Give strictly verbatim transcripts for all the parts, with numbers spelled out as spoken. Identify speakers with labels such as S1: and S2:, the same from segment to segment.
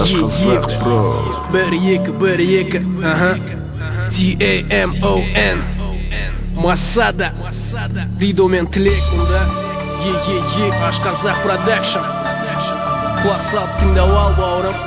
S1: Ашқазақ, бро.
S2: бір екі бір екі T A M O N Масада Ридомен тілек мұнда Е-е-е Ашқазақ продакшн Құлақ салып тыңдап ал бауырым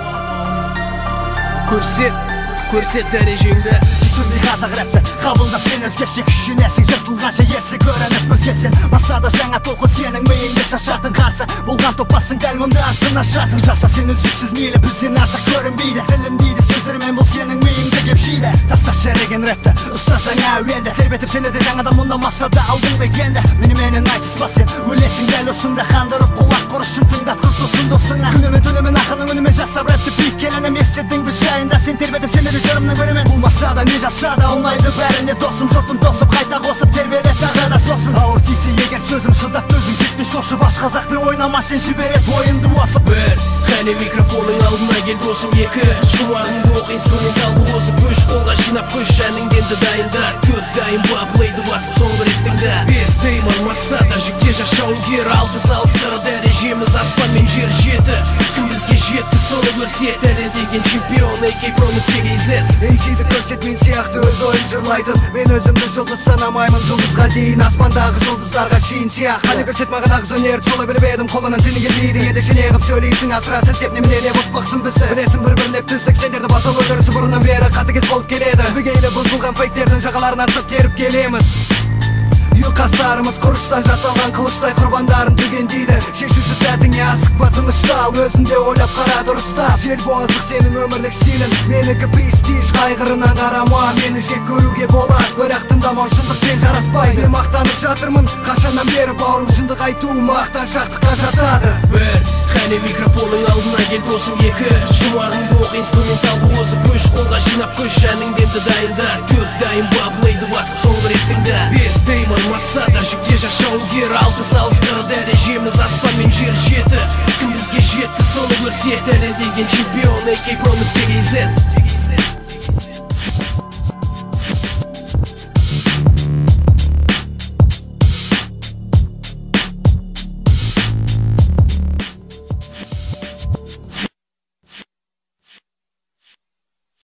S2: Көрсет, көрсет дәрежеңді
S3: Түсірмей қазақ рэпті қабылдап сен өзгеше күшінесің жыртылғанша ерсі көрініп өзгесен Масада жаңа толқын сенің миыңды шашатын қарсы болған топастың дәл мұнда артын ашатын Жақса сен үздіксіз мейлі бізден артық көрінбейді Тілім дейді сөздерімен бұл сенің миыңды кепшиді Таста шереген рэпті ұста жаңа әуенді тербетіп сені де жаңадан мұнда Масада алдың дегенді Меніменен айтыспа сен өлесің дәл осында қандырып құлақ құрышын тыңдатқын сосын досыңа Күнімен түнімен ақының үнімен жасап рэпті бейткенінім естедің біз жайында сен тербетіп сені де жырымның бірімен Бұл Масада не жасады ұнайды бәріне досым жұртым досып қайта қосып тербеле тағы да сосын ауыр тисе егер сөзім шыдап төзім кетпей шошып Ашқазақпен ойнама сен жіберет ойынды осып
S2: бір қане микрофонның алдына кел досым екі шумағыңды оқ инструменталды қосып үш қолға жинап көш әніңденді дайында төрт дайын баблейді басып соңғы реттіңді бес деймін Масада жүкте жашауынгер алты салыстыры дәрежеміз аспан мен жер жеті кім бізге жетті соны көрсет әлем деген чемпион A K Pro нүкте кз
S3: эм си-ді көрсет мен сияқты өз ойын жырлайтын Мен өзімді жұлдыз санамаймын жұлдызға дейін аспандағы жұлдыздарға шейін сияқты Қане көрсет маған ағыз өнерді солай біліп едім қолынан сені келмейді Едекше неғып сөйлейсің асыра сілтеп немене деп ұтпақсың бізді Білесің бір-бірлеп түстік сендерді басыл өндірісі бұрыннан бері қатыгез болып келеді Түбегейлі бұзылған фейктердің жағаларынан сып теріп келеміз Ұйқастарымыз құрыштан жасалған қылыштай құрбандарын түгендейді Шешуші сәтіңе асықпа тыныштал өзінде ойлап қара дұрыстап Жер боздық сенің өмірлік стилін менікі престиж қайғырына қарама Мені жек көруге болады бірақ тыңдамау шындықпен жараспайды Мен мақтанып жатырмын қашаннан бері бауырым шындық айту мақтаншақтыққа жатады
S2: бір қане микрофонның алдына кел досым екі шумағыңды оқ инструменталды қосып үш қолға жинап көш әніңденді дайында төрт дайын баблейді басып соңғы реттіңді бес деймін Масада жүкте жашауынгер алты салыстыры дәрежеміз аспан мен жер жеті кім бізге жетті соны көрсет әлем деген чемпион A K Pro нүкте кз